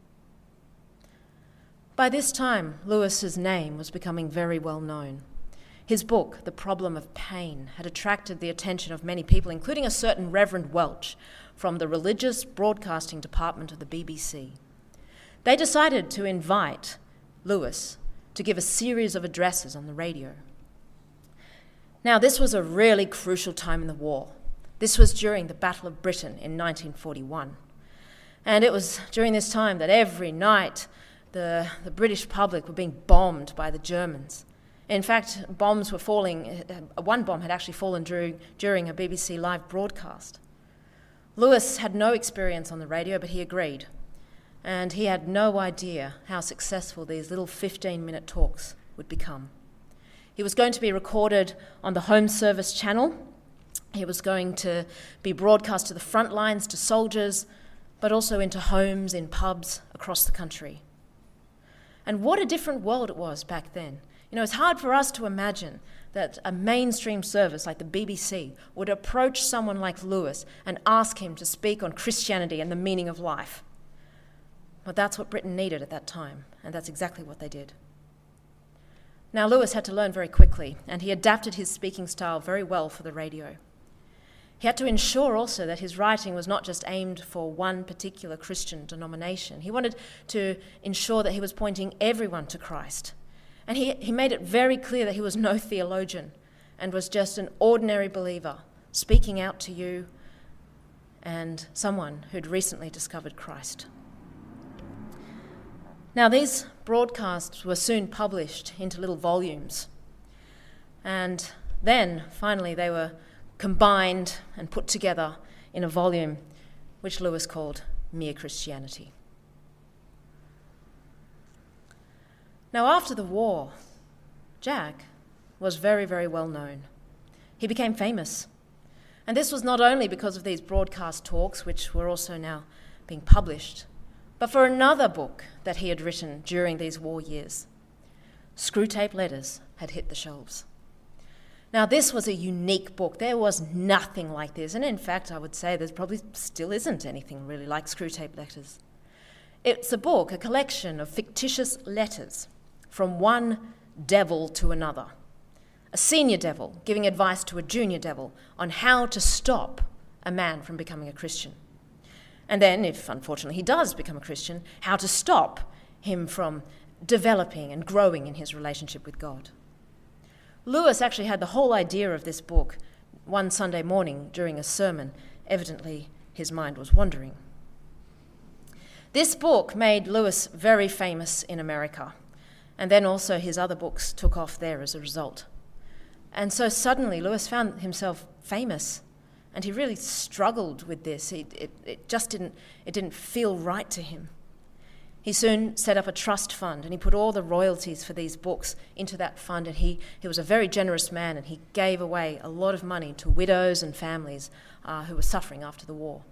By this time, Lewis's name was becoming very well known. His book, The Problem of Pain, had attracted the attention of many people, including a certain Reverend Welch from the Religious Broadcasting Department of the BBC. They decided to invite Lewis to give a series of addresses on the radio. Now, this was a really crucial time in the war. This was during the Battle of Britain in 1941. And it was during this time that every night the British public were being bombed by the Germans. In fact, bombs were falling. One bomb had actually fallen during a BBC live broadcast. Lewis had no experience on the radio, but he agreed. And he had no idea how successful these little 15-minute talks would become. He was going to be recorded on the Home Service channel. He was going to be broadcast to the front lines, to soldiers, but also into homes, in pubs across the country. And what a different world it was back then. You know, it's hard for us to imagine that a mainstream service like the BBC would approach someone like Lewis and ask him to speak on Christianity and the meaning of life. But that's what Britain needed at that time, and that's exactly what they did. Now, Lewis had to learn very quickly, and he adapted his speaking style very well for the radio. He had to ensure also that his writing was not just aimed for one particular Christian denomination. He wanted to ensure that he was pointing everyone to Christ. And he made it very clear that he was no theologian and was just an ordinary believer speaking out to you and someone who'd recently discovered Christ. Now, these broadcasts were soon published into little volumes. And then, finally, they were combined and put together in a volume which Lewis called Mere Christianity. Now, after the war, Jack was very, very well known. He became famous. And this was not only because of these broadcast talks, which were also now being published, but for another book that he had written during these war years. Screwtape Letters had hit the shelves. Now, this was a unique book. There was nothing like this, and in fact, I would say there probably still isn't anything really like Screwtape Letters. It's a book, a collection of fictitious letters from one devil to another. A senior devil giving advice to a junior devil on how to stop a man from becoming a Christian. And then, if unfortunately he does become a Christian, how to stop him from developing and growing in his relationship with God. Lewis actually had the whole idea of this book one Sunday morning during a sermon. Evidently, his mind was wandering. This book made Lewis very famous in America, and then also his other books took off there as a result. And so suddenly Lewis found himself famous, and he really struggled with this. It didn't feel right to him. He soon set up a trust fund, and he put all the royalties for these books into that fund, and he was a very generous man, and he gave away a lot of money to widows and families who were suffering after the war.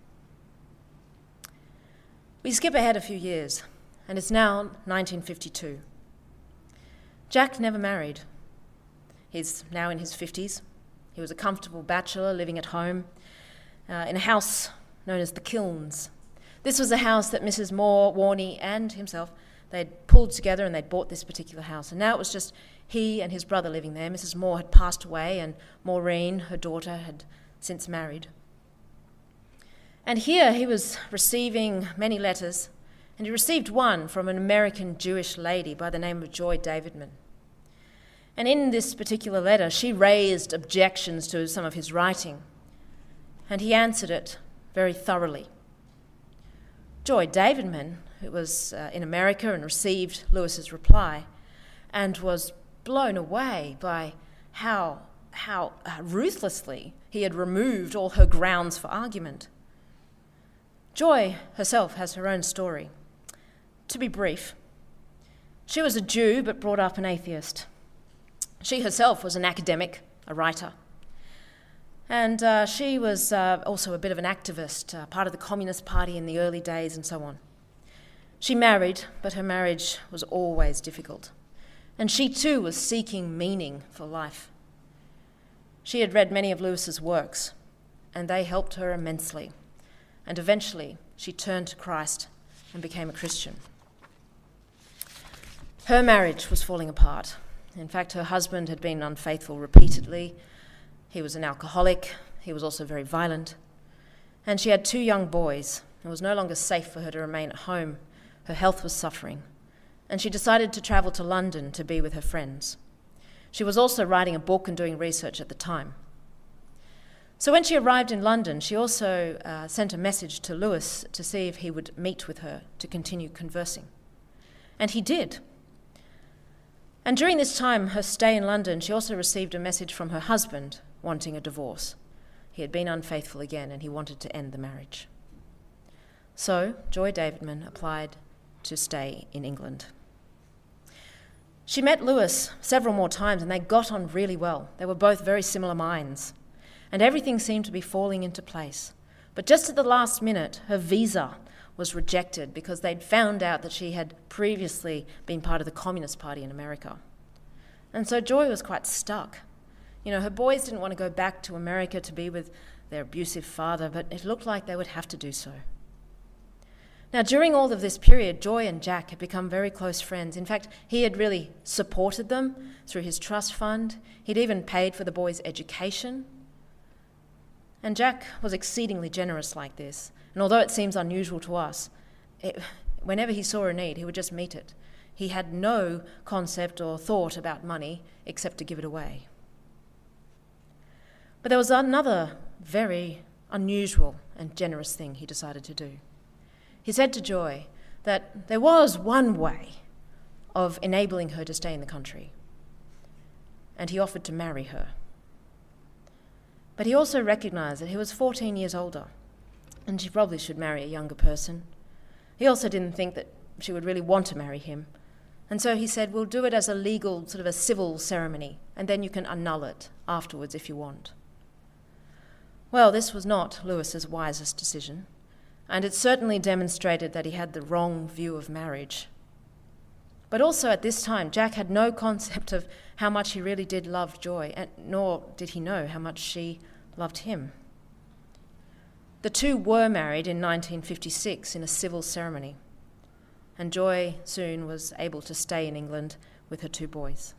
We skip ahead a few years, and it's now 1952. Jack never married. He's now in his 50s. He was a comfortable bachelor living at home in a house known as the Kilns. This was a house that Mrs. Moore, Warney, and himself, they'd pulled together and they'd bought this particular house. And now it was just he and his brother living there. Mrs. Moore had passed away, and Maureen, her daughter, had since married. And here he was receiving many letters, and he received one from an American Jewish lady by the name of Joy Davidman. And in this particular letter, she raised objections to some of his writing, and he answered it very thoroughly. Joy Davidman, who was in America and received Lewis's reply, and was blown away by how ruthlessly he had removed all her grounds for argument. Joy herself has her own story. To be brief, she was a Jew but brought up an atheist. She herself was an academic, a writer. And she was also a bit of an activist, part of the Communist Party in the early days and so on. She married, but her marriage was always difficult. And she too was seeking meaning for life. She had read many of Lewis's works, and they helped her immensely. And eventually she turned to Christ and became a Christian. Her marriage was falling apart. In fact, her husband had been unfaithful repeatedly. He was an alcoholic. He was also very violent. And she had 2 young boys. It was no longer safe for her to remain at home. Her health was suffering. And she decided to travel to London to be with her friends. She was also writing a book and doing research at the time. So when she arrived in London, she also sent a message to Lewis to see if he would meet with her to continue conversing. And he did. And during this time, her stay in London, she also received a message from her husband wanting a divorce. He had been unfaithful again, and he wanted to end the marriage. So Joy Davidman applied to stay in England. She met Lewis several more times, and they got on really well. They were both very similar minds, and everything seemed to be falling into place. But just at the last minute, her visa was rejected because they'd found out that she had previously been part of the Communist Party in America. And so Joy was quite stuck. Her boys didn't want to go back to America to be with their abusive father, but it looked like they would have to do so. Now, during all of this period, Joy and Jack had become very close friends. In fact, he had really supported them through his trust fund. He'd even paid for the boys' education. And Jack was exceedingly generous like this. And although it seems unusual to us, whenever he saw a need, he would just meet it. He had no concept or thought about money except to give it away. But there was another very unusual and generous thing he decided to do. He said to Joy that there was one way of enabling her to stay in the country, and he offered to marry her. But he also recognized that he was 14 years older, and she probably should marry a younger person. He also didn't think that she would really want to marry him, and so he said, we'll do it as a legal, sort of a civil ceremony, and then you can annul it afterwards if you want. Well, this was not Lewis's wisest decision, and it certainly demonstrated that he had the wrong view of marriage. But also at this time, Jack had no concept of how much he really did love Joy, and nor did he know how much she loved him. The two were married in 1956 in a civil ceremony, and Joy soon was able to stay in England with her two boys.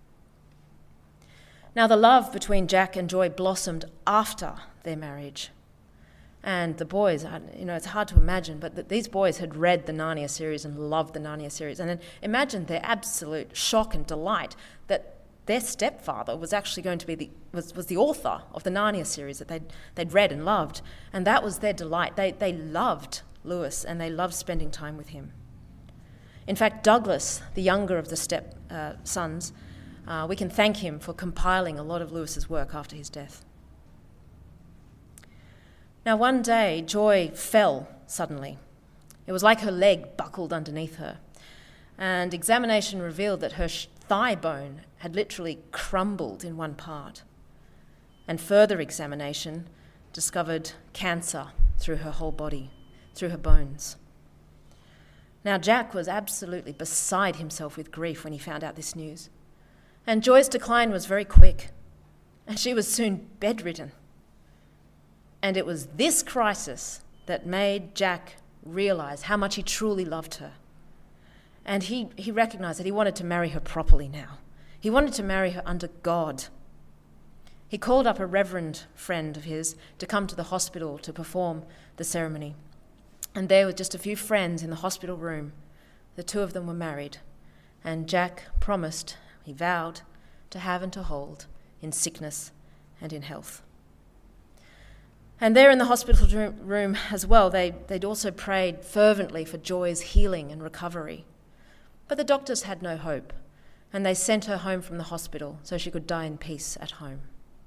Now, the love between Jack and Joy blossomed after their marriage. And the boys, it's hard to imagine, but these boys had read the Narnia series and loved the Narnia series. And then imagine their absolute shock and delight that their stepfather was actually going to be was the author of the Narnia series that they'd read and loved. And that was their delight. They loved Lewis, and they loved spending time with him. In fact, Douglas, the younger of the sons, we can thank him for compiling a lot of Lewis's work after his death. Now, one day, Joy fell suddenly. It was like her leg buckled underneath her, and examination revealed that her thigh bone had literally crumbled in one part, and further examination discovered cancer through her whole body, through her bones. Now, Jack was absolutely beside himself with grief when he found out this news, and Joy's decline was very quick, and she was soon bedridden. And it was this crisis that made Jack realize how much he truly loved her. And he recognized that he wanted to marry her properly now. He wanted to marry her under God. He called up a reverend friend of his to come to the hospital to perform the ceremony. And there, with just a few friends in the hospital room, the two of them were married. And Jack promised, he vowed, to have and to hold in sickness and in health. And there in the hospital room as well, they'd also prayed fervently for Joy's healing and recovery. But the doctors had no hope, and they sent her home from the hospital so she could die in peace at home.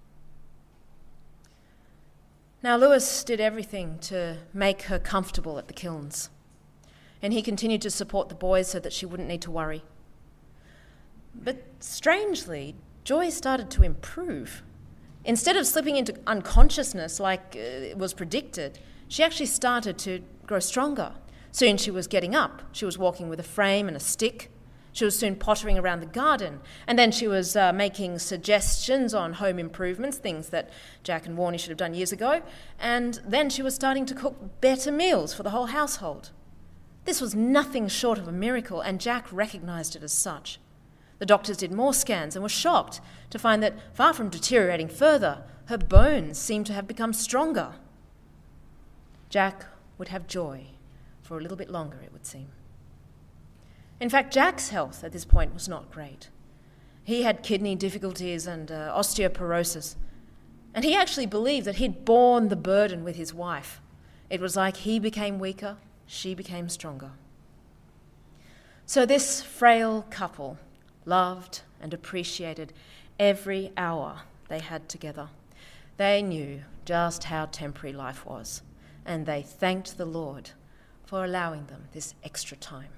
Now, Lewis did everything to make her comfortable at the kilns, and he continued to support the boys so that she wouldn't need to worry. But strangely, Joy started to improve. Instead of slipping into unconsciousness like it was predicted, she actually started to grow stronger. Soon she was getting up. She was walking with a frame and a stick. She was soon pottering around the garden. And then she was making suggestions on home improvements, things that Jack and Warnie should have done years ago. And then she was starting to cook better meals for the whole household. This was nothing short of a miracle, and Jack recognised it as such. The doctors did more scans and were shocked to find that, far from deteriorating further, her bones seemed to have become stronger. Jack would have Joy for a little bit longer, it would seem. In fact, Jack's health at this point was not great. He had kidney difficulties and osteoporosis, and he actually believed that he'd borne the burden with his wife. It was like he became weaker, she became stronger. So this frail couple loved and appreciated every hour they had together. They knew just how temporary life was, and they thanked the Lord for allowing them this extra time.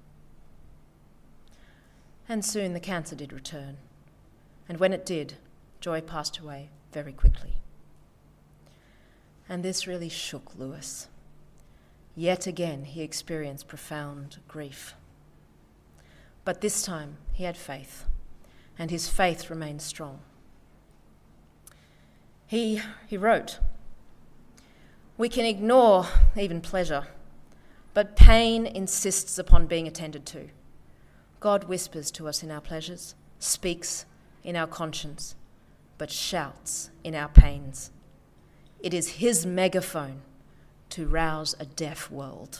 And soon the cancer did return, and when it did, Joy passed away very quickly. And this really shook Lewis. Yet again, he experienced profound grief. But this time, he had faith, and his faith remained strong. He wrote, "We can ignore even pleasure, but pain insists upon being attended to. God whispers to us in our pleasures, speaks in our conscience, but shouts in our pains. It is his megaphone to rouse a deaf world."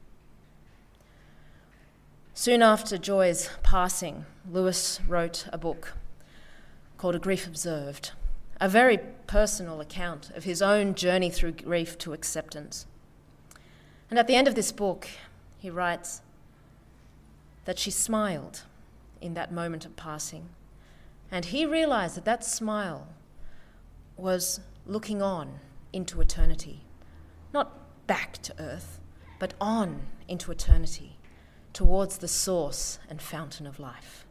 Soon after Joy's passing, Lewis wrote a book called A Grief Observed, a very personal account of his own journey through grief to acceptance. And at the end of this book, he writes that she smiled in that moment of passing, and he realized that that smile was looking on into eternity, not back to earth, but on into eternity, towards the source and fountain of life.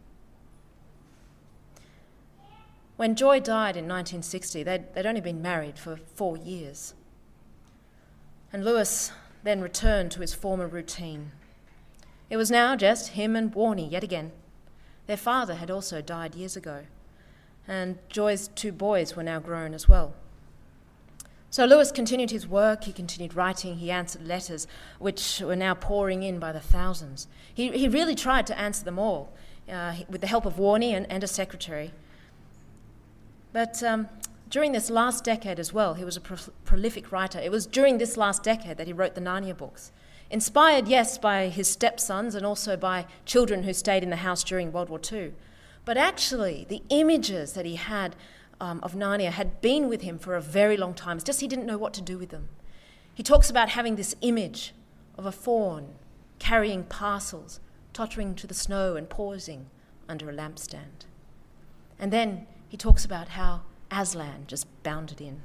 When Joy died in 1960, they'd only been married for 4 years. and Lewis then returned to his former routine. It was now just him and Warnie yet again. Their father had also died years ago, and Joy's 2 boys were now grown as well. So Lewis continued his work, he continued writing, he answered letters, which were now pouring in by the thousands. He really tried to answer them all, with the help of Warnie and a secretary. But during this last decade as well, he was a prolific writer. It was during this last decade that he wrote the Narnia books. Inspired, yes, by his stepsons and also by children who stayed in the house during World War II. But actually, the images that he had of Narnia had been with him for a very long time. It's just he didn't know what to do with them. He talks about having this image of a fawn carrying parcels, tottering to the snow and pausing under a lampstand. And then he talks about how Aslan just bounded in.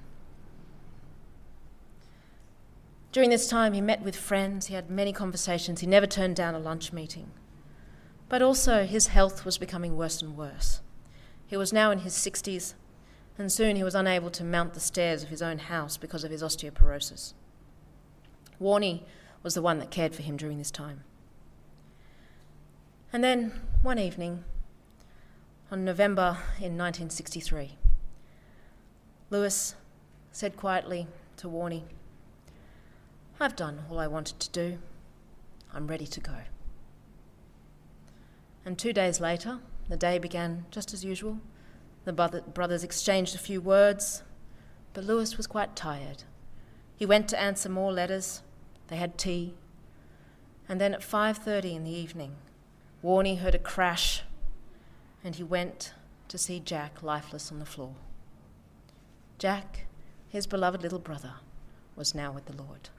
During this time, he met with friends, he had many conversations, he never turned down a lunch meeting. But also, his health was becoming worse and worse. He was now in his 60s, and soon he was unable to mount the stairs of his own house because of his osteoporosis. Warnie was the one that cared for him during this time. And then, one evening, on November in 1963, Lewis said quietly to Warnie, "I've done all I wanted to do. I'm ready to go." And 2 days later, the day began just as usual. The brothers exchanged a few words, but Lewis was quite tired. He went to answer more letters. They had tea. And then at 5:30 in the evening, Warnie heard a crash, and he went to see Jack lifeless on the floor. Jack, his beloved little brother, was now with the Lord.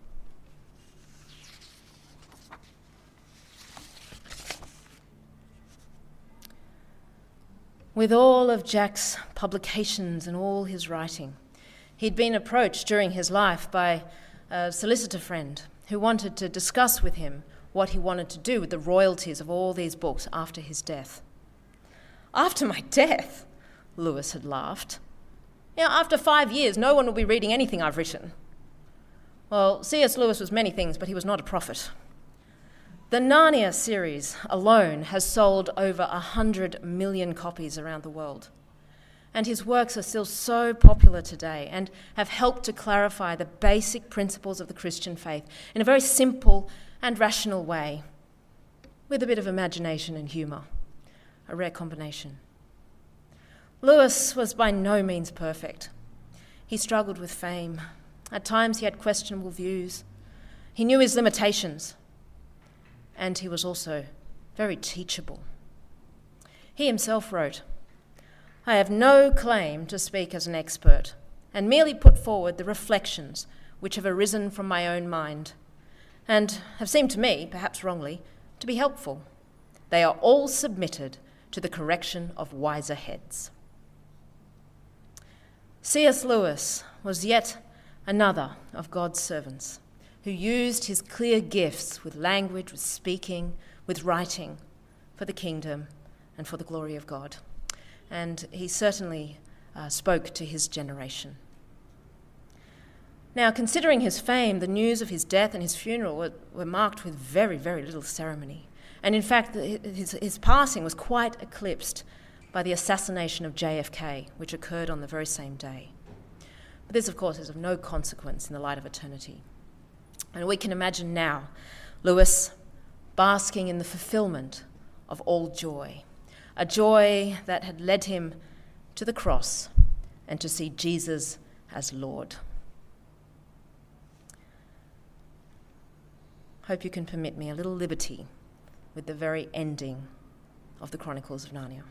With all of Jack's publications and all his writing, he'd been approached during his life by a solicitor friend who wanted to discuss with him what he wanted to do with the royalties of all these books after his death. "After my death?" Lewis had laughed. After 5 years, no one will be reading anything I've written." Well, C.S. Lewis was many things, but he was not a prophet. The Narnia series alone has sold over 100 million copies around the world. And his works are still so popular today and have helped to clarify the basic principles of the Christian faith in a very simple and rational way, with a bit of imagination and humour, a rare combination. Lewis was by no means perfect. He struggled with fame. At times he had questionable views. He knew his limitations. And he was also very teachable. He himself wrote, "I have no claim to speak as an expert, and merely put forward the reflections which have arisen from my own mind, and have seemed to me, perhaps wrongly, to be helpful. They are all submitted to the correction of wiser heads." C.S. Lewis was yet another of God's servants who used his clear gifts with language, with speaking, with writing for the kingdom and for the glory of God. And he certainly spoke to his generation. Now, considering his fame, the news of his death and his funeral were marked with very, very little ceremony. And in fact, his passing was quite eclipsed by the assassination of JFK, which occurred on the very same day. But this, of course, is of no consequence in the light of eternity. And we can imagine now Lewis basking in the fulfillment of all joy, a joy that had led him to the cross and to see Jesus as Lord. Hope you can permit me a little liberty with the very ending of the Chronicles of Narnia.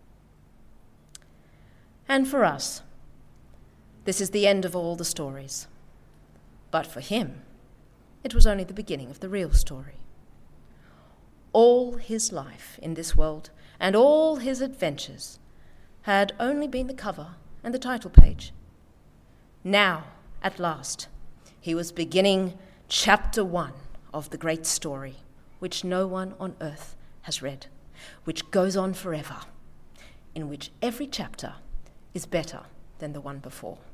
And for us, this is the end of all the stories. But for him, it was only the beginning of the real story. All his life in this world and all his adventures had only been the cover and the title page. Now, at last, he was beginning chapter 1 of the great story, which no one on earth has read, which goes on forever, in which every chapter is better than the one before.